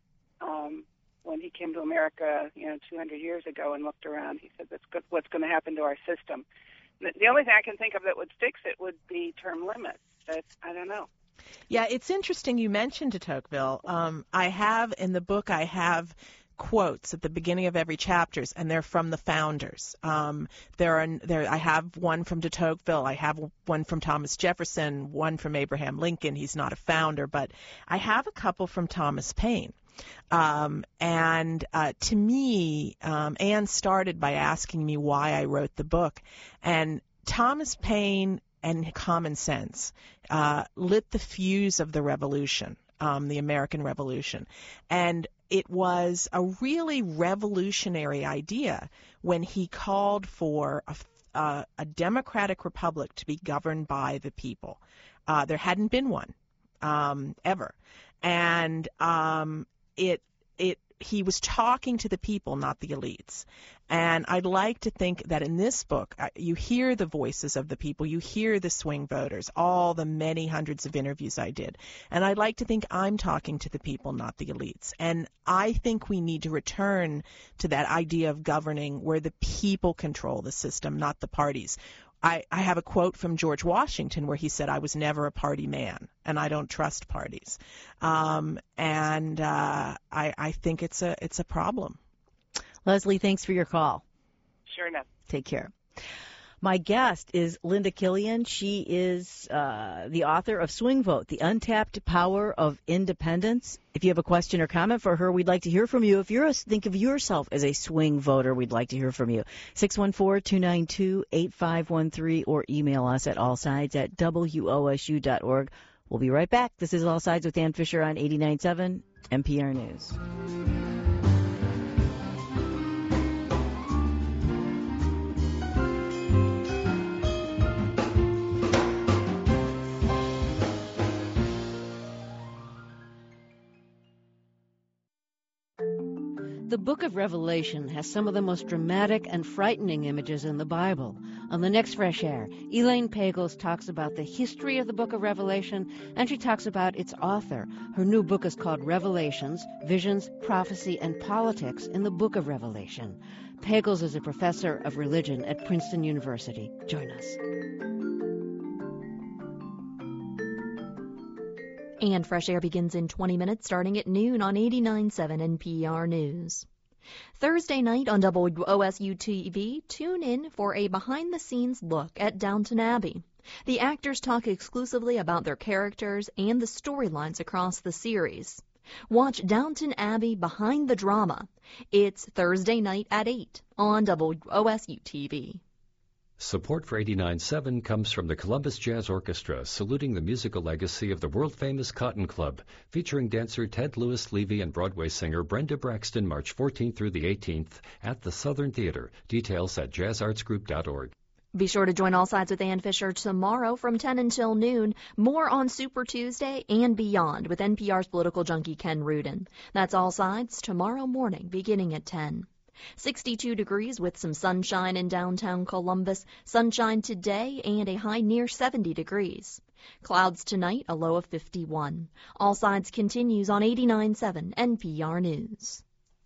um, when he came to America, you know, two hundred years ago and looked around. He said, "That's good, what's going to happen to our system." The, the only thing I can think of that would fix it would be term limits. But I don't know. Yeah, it's interesting you mentioned de Tocqueville. Um, I have in the book, I have quotes at the beginning of every chapters, and they're from the founders. Um, there are there. I have one from de Tocqueville. I have one from Thomas Jefferson. One from Abraham Lincoln. He's not a founder, but I have a couple from Thomas Paine. Um, and uh, to me, um, Anne started by asking me why I wrote the book, and Thomas Paine and common sense uh, lit the fuse of the revolution, um, the American Revolution, and it was a really revolutionary idea when he called for a, uh, a democratic republic to be governed by the people. Uh, there hadn't been one um, ever, and um, it it he was talking to the people, not the elites. And I'd like to think that in this book, you hear the voices of the people, you hear the swing voters, all the many hundreds of interviews I did. And I'd like to think I'm talking to the people, not the elites. And I think we need to return to that idea of governing where the people control the system, not the parties. I, I have a quote from George Washington where he said, "I was never a party man, and I don't trust parties." Um, and uh, I, I think it's a it's a problem. Leslie, thanks for your call. Sure enough. Take care. My guest is Linda Killian. She is uh, the author of Swing Vote, The Untapped Power of Independence. If you have a question or comment for her, we'd like to hear from you. If you think of yourself as a swing voter, we'd like to hear from you. six one four, two nine two, eight five one three or email us at allsides at W O S U dot org. We'll be right back. This is All Sides with Dan Fisher on eighty-nine point seven N P R News. The book of Revelation has some of the most dramatic and frightening images in the Bible. On the next Fresh Air, Elaine Pagels talks about the history of the book of Revelation, and she talks about its author. Her new book is called Revelations, Visions, Prophecy, and Politics in the Book of Revelation. Pagels is a professor of religion at Princeton University. Join us. And Fresh Air begins in twenty minutes, starting at noon on eighty-nine point seven N P R News. Thursday night on W O S U T V, tune in for a behind-the-scenes look at Downton Abbey. The actors talk exclusively about their characters and the storylines across the series. Watch Downton Abbey Behind the Drama. It's Thursday night at eight on W O S U T V. Support for eighty-nine point seven comes from the Columbus Jazz Orchestra, saluting the musical legacy of the world-famous Cotton Club, featuring dancer Ted Lewis Levy and Broadway singer Brenda Braxton, March fourteenth through the eighteenth at the Southern Theater. Details at jazz arts group dot org. Be sure to join All Sides with Ann Fisher tomorrow from ten until noon. More on Super Tuesday and beyond with N P R's political junkie Ken Rudin. That's All Sides tomorrow morning beginning at ten. sixty-two degrees with some sunshine in downtown Columbus. Sunshine today and a high near seventy degrees. Clouds tonight, a low of fifty-one. All Sides continues on eighty-nine point seven N P R News.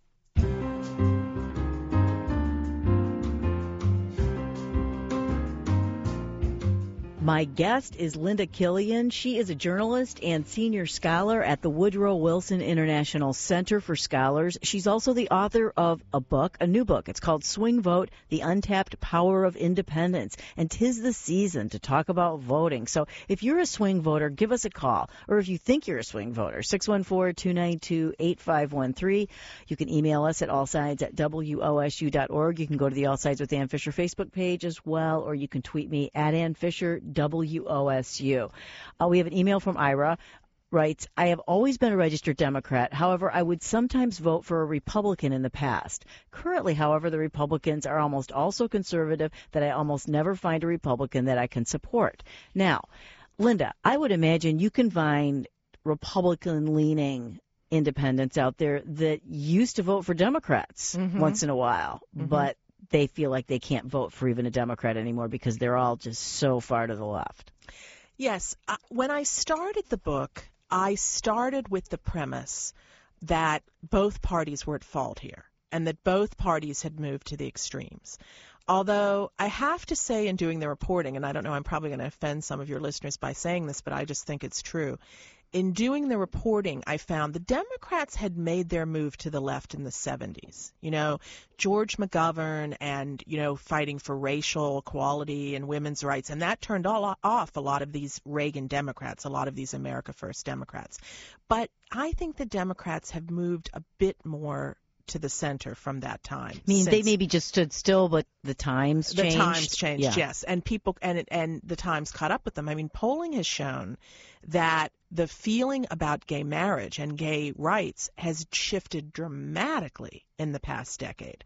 My guest is Linda Killian. She is a journalist and senior scholar at the Woodrow Wilson International Center for Scholars. She's also the author of a book, a new book. It's called Swing Vote, The Untapped Power of Independence. And 'tis the season to talk about voting. So if you're a swing voter, give us a call. Or if you think you're a swing voter, six one four, two nine two, eight five one three. You can email us at allsides at W O S U dot org. You can go to the All Sides with Ann Fisher Facebook page as well, or you can tweet me at Ann Fisher, W O S U. Uh, we have an email from Ira. Writes, I have always been a registered Democrat. However, I would sometimes vote for a Republican in the past. Currently, however, the Republicans are almost all so conservative that I almost never find a Republican that I can support. Now, Linda, I would imagine you can find Republican-leaning independents out there that used to vote for Democrats Mm-hmm. once in a while, Mhm. but they feel like they can't vote for even a Democrat anymore because they're all just so far to the left. Yes. Uh, when I started the book, I started with the premise that both parties were at fault here and that both parties had moved to the extremes. Although I have to say in doing the reporting, and I don't know, I'm probably going to offend some of your listeners by saying this, but I just think it's true. In doing the reporting, I found the Democrats had made their move to the left in the seventies. You know, George McGovern and, you know, fighting for racial equality and women's rights, and that turned all off a lot of these Reagan Democrats, a lot of these America First Democrats. But I think the Democrats have moved a bit more to the center from that time. I mean, Since they maybe just stood still, but the times the changed. times changed, Yeah. yes, and people and and the times caught up with them. I mean, polling has shown that the feeling about gay marriage and gay rights has shifted dramatically in the past decade.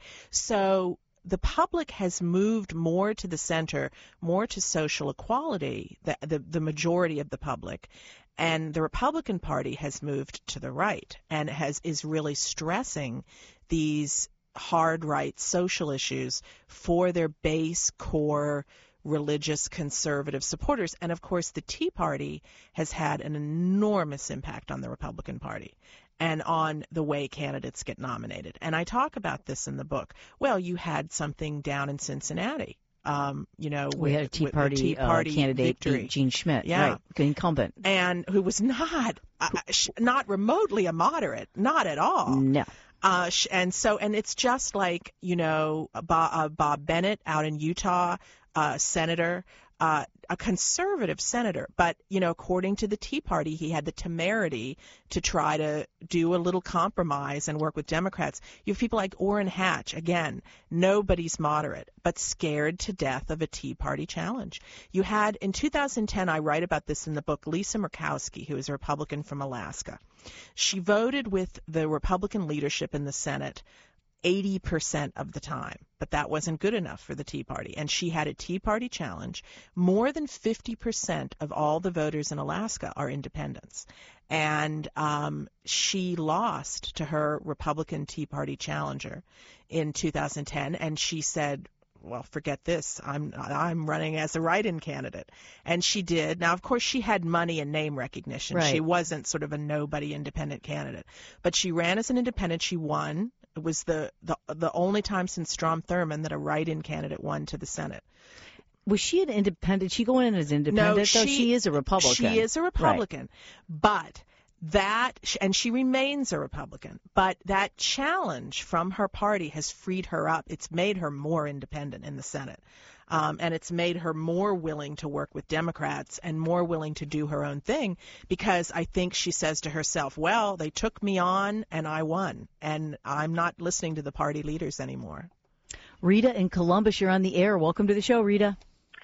So the public has moved more to the center, more to social equality, the the, the majority of the public. And the Republican Party has moved to the right and has is really stressing these hard right social issues for their base core religious conservative supporters. And, of course, the Tea Party has had an enormous impact on the Republican Party and on the way candidates get nominated. And I talk about this in the book. Well, you had something down in Cincinnati. Um, you know, we with, had a Tea with Party, Tea Party uh, candidate, victory. Gene Schmidt, yeah. right, incumbent, and who was not uh, sh- not remotely a moderate, not at all. No. Uh, sh- and so, and it's just like, you know, Bob, uh, Bob Bennett out in Utah, uh, senator. uh, a conservative senator. But, you know, according to the Tea Party, he had the temerity to try to do a little compromise and work with Democrats. You have people like Orrin Hatch. Again, nobody's moderate, but scared to death of a Tea Party challenge. You had, in two thousand ten, I write about this in the book, Lisa Murkowski, who is a Republican from Alaska. She voted with the Republican leadership in the Senate eighty percent of the time, but that wasn't good enough for the Tea Party. And she had a Tea Party challenge. More than fifty percent of all the voters in Alaska are independents. And um, she lost to her Republican Tea Party challenger in two thousand ten, and she said, well, forget this. I'm I'm running as a write-in candidate. And she did. Now, of course, she had money and name recognition. Right. She wasn't sort of a nobody independent candidate. But she ran as an independent. She won. It was the, the, the only time since Strom Thurmond that a write-in candidate won to the Senate. Was she an independent? Did she go in as independent? No, she, though she is a Republican. She is a Republican. Right. But that, and she remains a Republican, but that challenge from her party has freed her up. It's made her more independent in the Senate. Um, and it's made her more willing to work with Democrats and more willing to do her own thing, because I think she says to herself, well, they took me on and I won, and I'm not listening to the party leaders anymore. Rita in Columbus, you're on the air. Welcome to the show, Rita.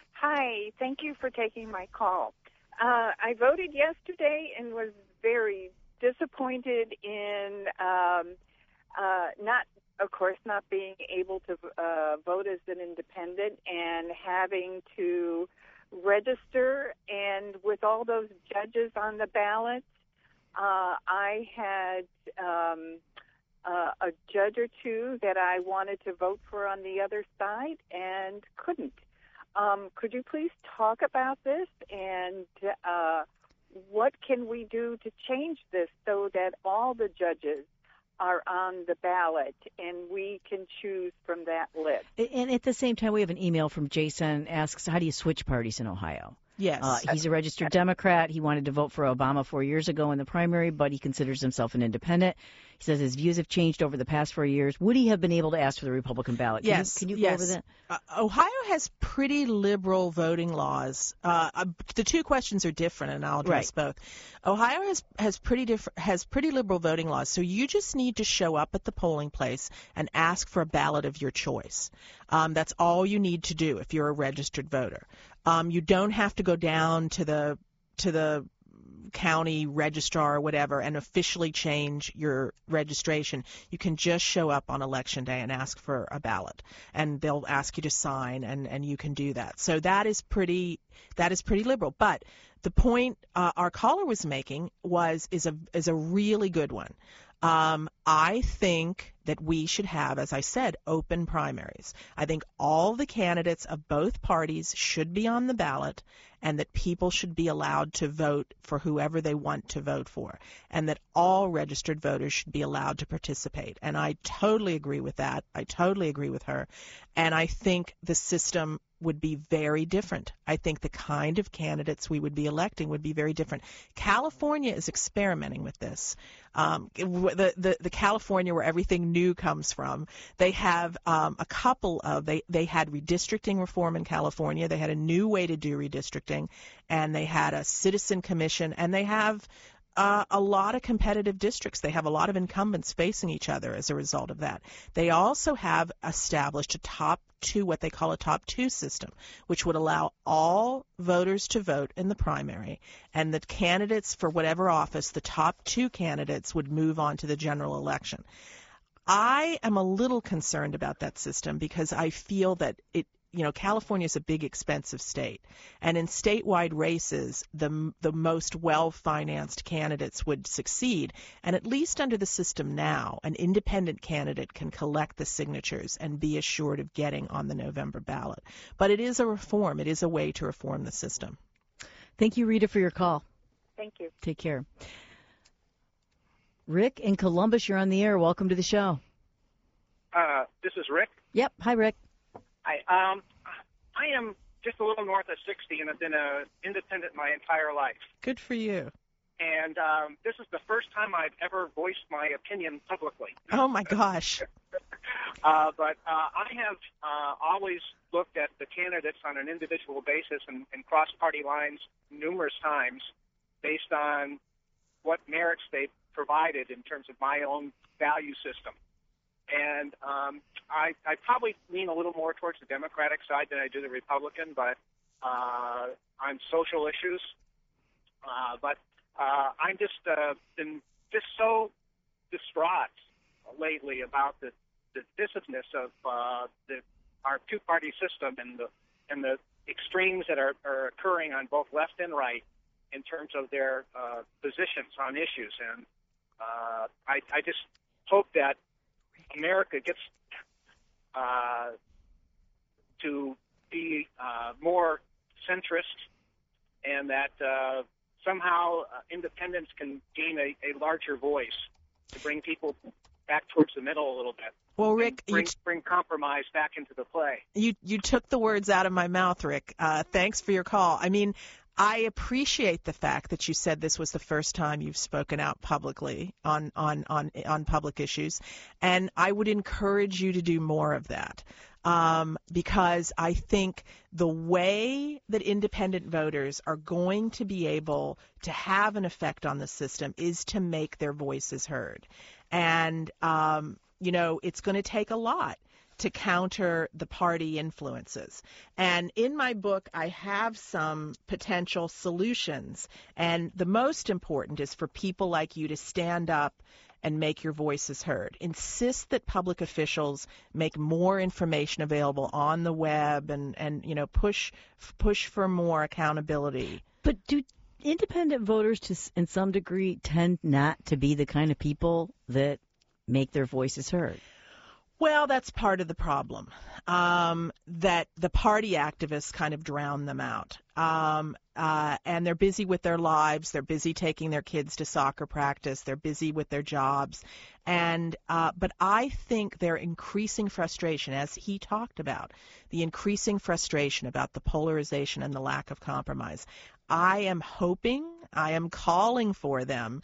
Hi, thank you for taking my call. Uh, I voted yesterday and was very disappointed in um, uh, not, of course, not being able to uh, vote as an independent and having to register. And with all those judges on the ballot, uh, I had um, uh, a judge or two that I wanted to vote for on the other side and couldn't. Um, could you please talk about this, and uh, what can we do to change this so that all the judges are on the ballot and we can choose from that list? And at the same time, we have an email from Jason asks, how do you switch parties in Ohio? Yes. Uh, he's a registered Democrat. He wanted to vote for Obama four years ago in the primary, but he considers himself an independent. He says his views have changed over the past four years. Would he have been able to ask for the Republican ballot? Can Yes. You, can you yes. go over that? Uh, Ohio has pretty liberal voting laws. Uh, uh, the two questions are different, and I'll address Right. both. Ohio has has pretty different has pretty liberal voting laws. So you just need to show up at the polling place and ask for a ballot of your choice. Um, that's all you need to do if you're a registered voter. Um, you don't have to go down to the to the county registrar or whatever and officially change your registration. You can just show up on election day and ask for a ballot, and they'll ask you to sign, and, and you can do that. So that is pretty that is pretty liberal. But the point uh, our caller was making was is a is a really good one. Um, I think that we should have, as I said, open primaries. I think all the candidates of both parties should be on the ballot, and that people should be allowed to vote for whoever they want to vote for, and that all registered voters should be allowed to participate. And I totally agree with that. I totally agree with her. And I think the system would be very different. I think the kind of candidates we would be electing would be very different. California is experimenting with this. Um, the, the, the California where everything new comes from, they have um, a couple of, they, they had redistricting reform in California. They had a new way to do redistricting, and they had a citizen commission, and they have Uh, a lot of competitive districts. They have a lot of incumbents facing each other as a result of that. They also have established a top two, what they call a top two system, which would allow all voters to vote in the primary, and the candidates for whatever office, the top two candidates, would move on to the general election. I am a little concerned about that system because I feel that it You know, California is a big, expensive state, and in statewide races, the the most well-financed candidates would succeed. And at least under the system now, an independent candidate can collect the signatures and be assured of getting on the November ballot. But it is a reform. It is a way to reform the system. Thank you, Rita, for your call. Thank you. Take care. Rick in Columbus, you're on the air. Welcome to the show. Uh, this is Rick. Yep. Hi, Rick. Hi. Um, I am just a little north of sixty and have been an independent my entire life. Good for you. and um, this is the first time I've ever voiced my opinion publicly. Oh, my gosh. uh, but uh, I have uh, always looked at the candidates on an individual basis and, and cross-party lines numerous times based on what merits they've provided in terms of my own value system. And um, I, I probably lean a little more towards the Democratic side than I do the Republican, but uh, on social issues. Uh, but uh, I'm just uh, been just so distraught lately about the, the divisiveness of uh, the, our two-party system and the and the extremes that are, are occurring on both left and right in terms of their uh, positions on issues. And uh, I, I just hope that America gets uh, to be uh, more centrist, and that uh, somehow uh, independents can gain a, a larger voice to bring people back towards the middle a little bit. Well, Rick, bring, you t- bring compromise back into the play. You you took the words out of my mouth, Rick. Uh, thanks for your call. I mean, I appreciate the fact that you said this was the first time you've spoken out publicly on, on, on, on public issues, and I would encourage you to do more of that. Um, because I think the way that independent voters are going to be able to have an effect on the system is to make their voices heard. And, um, you know, it's going to take a lot to counter the party influences. And in my book, I have some potential solutions. And the most important is for people like you to stand up and make your voices heard. Insist that public officials make more information available on the web and, and you know, push push for more accountability. But do independent voters, to in some degree, tend not to be the kind of people that make their voices heard? Well, that's part of the problem, um, that the party activists kind of drown them out. Um, uh, and they're busy with their lives. They're busy taking their kids to soccer practice. They're busy with their jobs. And uh, but I think their increasing frustration, as he talked about, the increasing frustration about the polarization and the lack of compromise, I am hoping, I am calling for them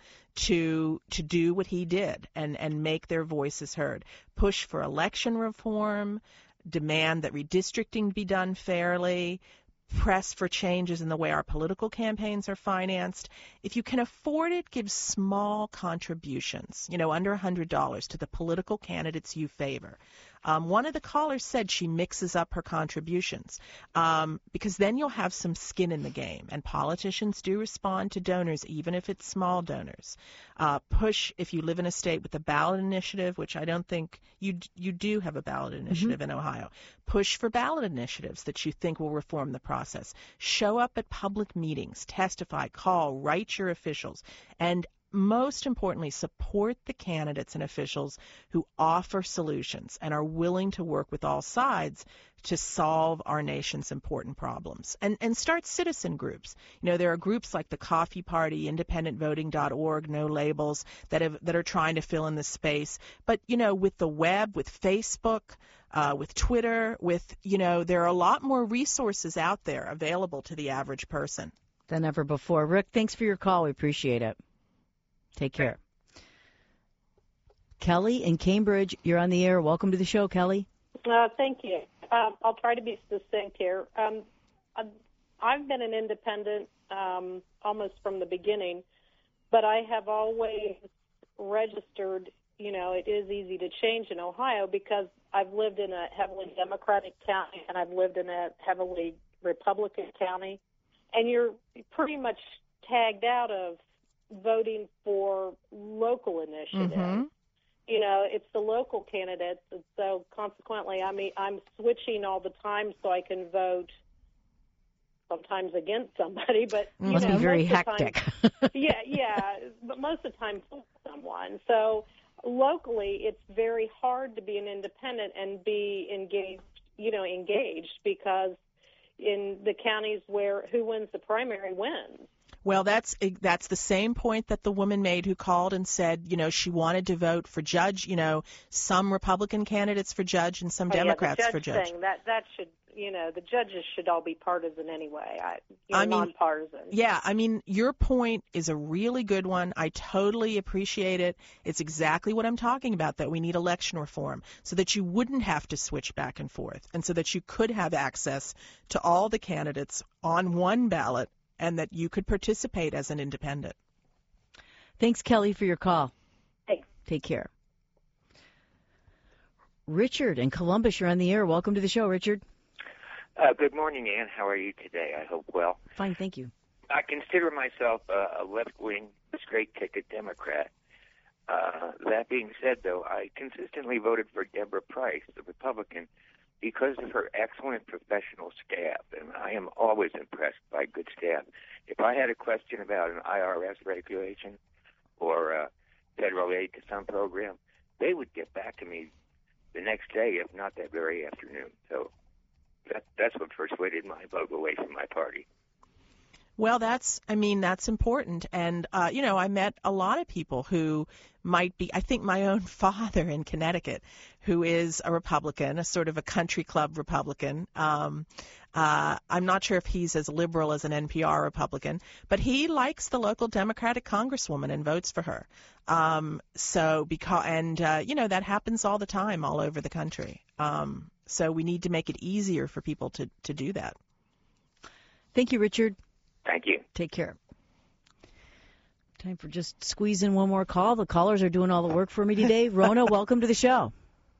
to to do what he did and, and make their voices heard. Push for election reform, demand that redistricting be done fairly, press for changes in the way our political campaigns are financed. If you can afford it, give small contributions, you know, under one hundred dollars to the political candidates you favor. Um, one of the callers said she mixes up her contributions um, because then you'll have some skin in the game. And politicians do respond to donors, even if it's small donors. Uh, push, if you live in a state with a ballot initiative, which I don't think you you do have a ballot initiative mm-hmm. in Ohio. Push for ballot initiatives that you think will reform the process. Show up at public meetings, testify, call, write your officials, and most importantly, support the candidates and officials who offer solutions and are willing to work with all sides to solve our nation's important problems. And and start citizen groups. You know, there are groups like the Coffee Party, independent voting dot org, No Labels, that have that are trying to fill in the space. But, you know, with the web, with Facebook, uh, with Twitter, with, you know, there are a lot more resources out there available to the average person than ever before. Rick, thanks for your call. We appreciate it. Take care. Kelly in Cambridge, you're on the air. Welcome to the show, Kelly. Uh, thank you. Um, I'll try to be succinct here. Um, I've been an independent um, almost from the beginning, but I have always registered. You know, it is easy to change in Ohio because I've lived in a heavily Democratic county and I've lived in a heavily Republican county, and you're pretty much tagged out of voting for local initiatives. Mm-hmm. You know, it's the local candidates, and so consequently, I mean, I'm switching all the time so I can vote sometimes against somebody, but you must know, be very most hectic. Of the time, yeah, yeah, but most of the time for someone. So locally, it's very hard to be an independent and be engaged. You know, engaged because in the counties where who wins the primary wins. Well, that's that's the same point that the woman made who called and said, you know, she wanted to vote for judge. You know, some Republican candidates for judge and some oh, Democrats yeah, the for judge judge. Thing, that that should, you know, the judges should all be partisan anyway. I, you know, I mean, nonpartisan. Yeah, I mean, your point is a really good one. I totally appreciate it. It's exactly what I'm talking about, that we need election reform so that you wouldn't have to switch back and forth, and so that you could have access to all the candidates on one ballot, and that you could participate as an independent. Thanks, Kelly, for your call. Thanks. Take care. Richard in Columbus, you're on the air. Welcome to the show, Richard. Uh, good morning, Ann. How are you today? I hope well. Fine, thank you. I consider myself a, a left-wing, straight-ticket Democrat. Uh, that being said, though, I consistently voted for Deborah Price, the Republican, because of her excellent professional staff, and I am always impressed by good staff. If I had a question about an I R S regulation or uh, federal aid to some program, they would get back to me the next day, if not that very afternoon. So that, that's what persuaded my vote away from my party. Well, that's, I mean, that's important. And, uh, you know, I met a lot of people who might be, I think my own father in Connecticut, who is a Republican, a sort of a country club Republican. Um, uh, I'm not sure if he's as liberal as an N P R Republican, but he likes the local Democratic congresswoman and votes for her. Um, so, because, and, uh, you know, that happens all the time all over the country. Um, so we need to make it easier for people to, to do that. Thank you, Richard. Thank you. Take care. Time for just squeeze in one more call. The callers are doing all the work for me today. Rona, welcome to the show.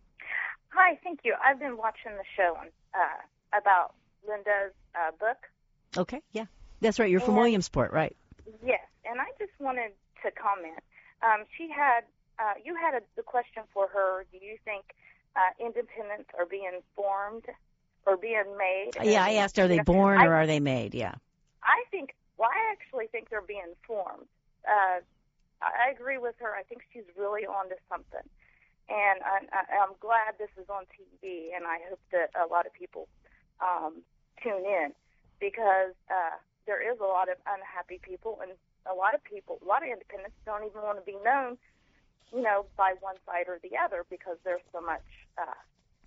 Hi, thank you. I've been watching the show uh, about Linda's uh, book. Okay, yeah. That's right. You're from And- Williamsport, right? Yes, and I just wanted to comment. Um, she had, uh, you had a, the question for her, do you think uh, independents are being formed or being made? Yeah, I asked, are they You know, born I- or are they made? Yeah. I think, well, I actually think they're being formed. Uh, I I agree with her. I think she's really onto something. And I, I, I'm glad this is on T V, and I hope that a lot of people um, tune in because uh, there is a lot of unhappy people, and a lot of people, a lot of independents don't even want to be known, you know, by one side or the other because there's so much uh,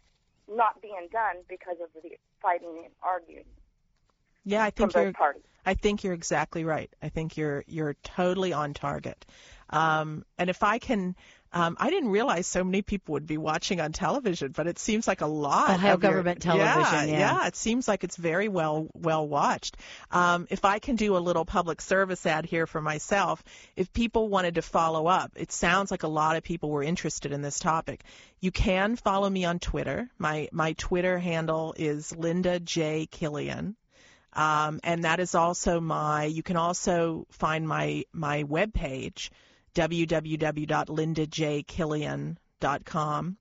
not being done because of the fighting and arguing. Yeah, I think From both you're. parties. I think you're exactly right. I think you're you're totally on target. Um, and if I can, um, I didn't realize so many people would be watching on television, but it seems like a lot. Ohio of your- government television, yeah. yeah, it seems like it's very well well watched. Um, if I can do a little public service ad here for myself, if people wanted to follow up, it sounds like a lot of people were interested in this topic. You can follow me on Twitter. My my Twitter handle is Linda J. Killian. Um, and that is also my, you can also find my, my webpage, w w w dot linda j killian dot com.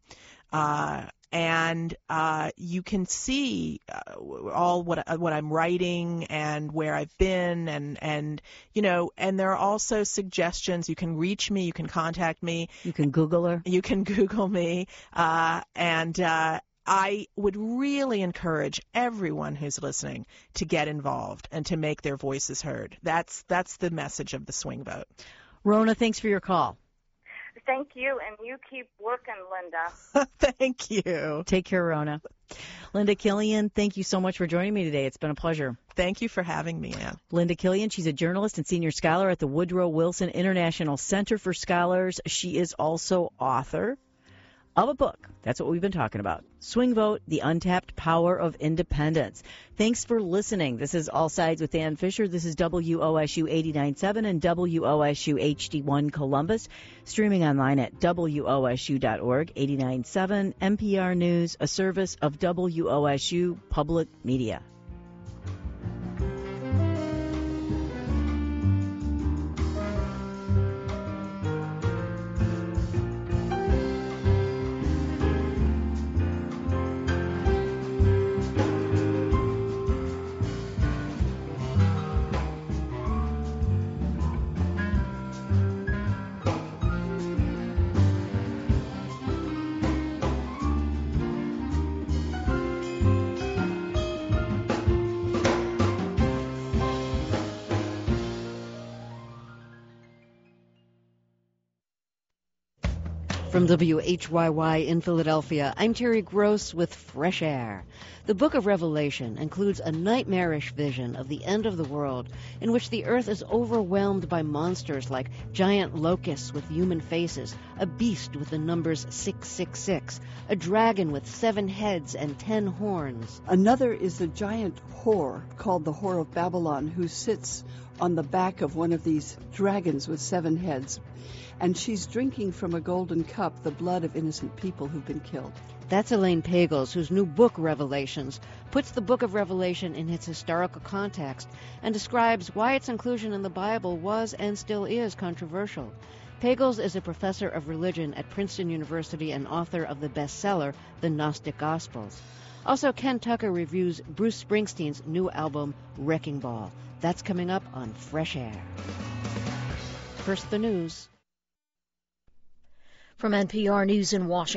Uh, and, uh, you can see uh, all what, uh, what I'm writing and where I've been and, and, you know, and there are also suggestions. You can reach me. You can contact me. You can Google her. You can Google me. Uh, and, uh, I would really encourage everyone who's listening to get involved and to make their voices heard. That's that's the message of the swing vote. Rona, thanks for your call. Thank you, and you keep working, Linda. Thank you. Take care, Rona. Linda Killian, thank you so much for joining me today. It's been a pleasure. Thank you for having me, Ann. Linda Killian, she's a journalist and senior scholar at the Woodrow Wilson International Center for Scholars. She is also author of a book. That's what we've been talking about. Swing Vote, The Untapped Power of Independence. Thanks for listening. This is All Sides with Ann Fisher. This is W O S U eighty-nine point seven and W O S U H D one Columbus. Streaming online at W O S U dot org. eighty-nine point seven N P R News, a service of W O S U Public Media. From W H Y Y in Philadelphia, I'm Terry Gross with Fresh Air. The Book of Revelation includes a nightmarish vision of the end of the world in which the earth is overwhelmed by monsters like giant locusts with human faces, a beast with the numbers six six six, a dragon with seven heads and ten horns. Another is a giant whore called the Whore of Babylon who sits on the back of one of these dragons with seven heads. And she's drinking from a golden cup the blood of innocent people who've been killed. That's Elaine Pagels, whose new book, Revelations, puts the Book of Revelation in its historical context and describes why its inclusion in the Bible was and still is controversial. Pagels is a professor of religion at Princeton University and author of the bestseller, The Gnostic Gospels. Also, Ken Tucker reviews Bruce Springsteen's new album, Wrecking Ball. That's coming up on Fresh Air. First, the news. From N P R News in Washington.